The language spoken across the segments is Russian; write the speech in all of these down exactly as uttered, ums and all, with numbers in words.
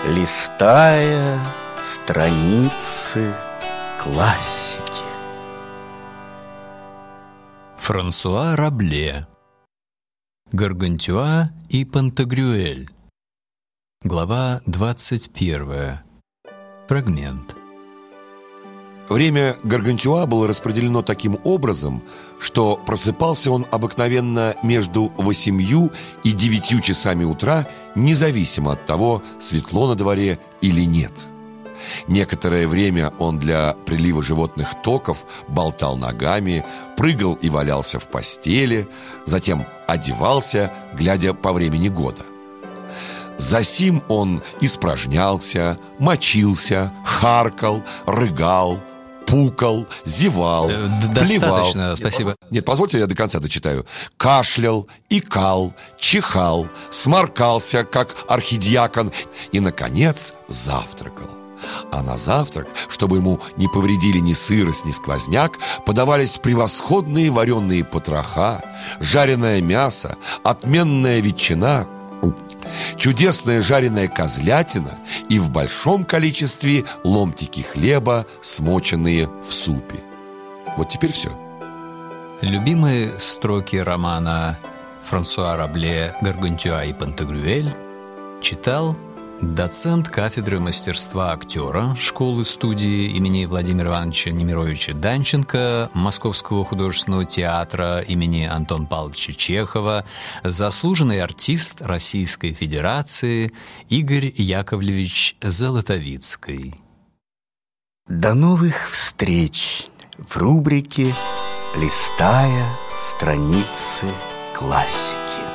листая страницы классики. Франсуа Рабле. Гаргантюа и Пантагрюэль. Глава двадцать первая. Фрагмент. Время Гаргантюа было распределено таким образом, что просыпался он обыкновенно между восемью и девятью часами утра, независимо от того, светло на дворе или нет. Некоторое время он для прилива животных токов болтал ногами, прыгал и валялся в постели, затем одевался, глядя по времени года. Засим он испражнялся, мочился, харкал, рыгал, пукал, зевал, э, плевал. Достаточно, спасибо. Нет, позвольте, я до конца дочитаю. Кашлял, икал, чихал, сморкался, как архидиакон, и, наконец, завтракал. А на завтрак, чтобы ему не повредили ни сырость, ни сквозняк, подавались превосходные вареные потроха, жареное мясо, отменная ветчина, чудесная жареная козлятина и в большом количестве ломтики хлеба, смоченные в супе. Вот теперь все. Любимые строки романа Франсуа Рабле «Гаргантюа и Пантагрюэль» читал доцент кафедры мастерства актера школы-студии имени Владимира Ивановича Немировича Данченко Московского художественного театра имени Антона Павловича Чехова, заслуженный артист Российской Федерации Игорь Яковлевич Золотовицкий. До новых встреч в рубрике «Листая страницы классики».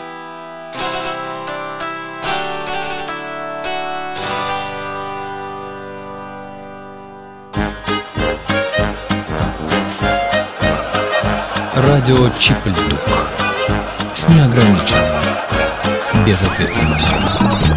Радио Чип-Льдук с неограниченной безответственностью.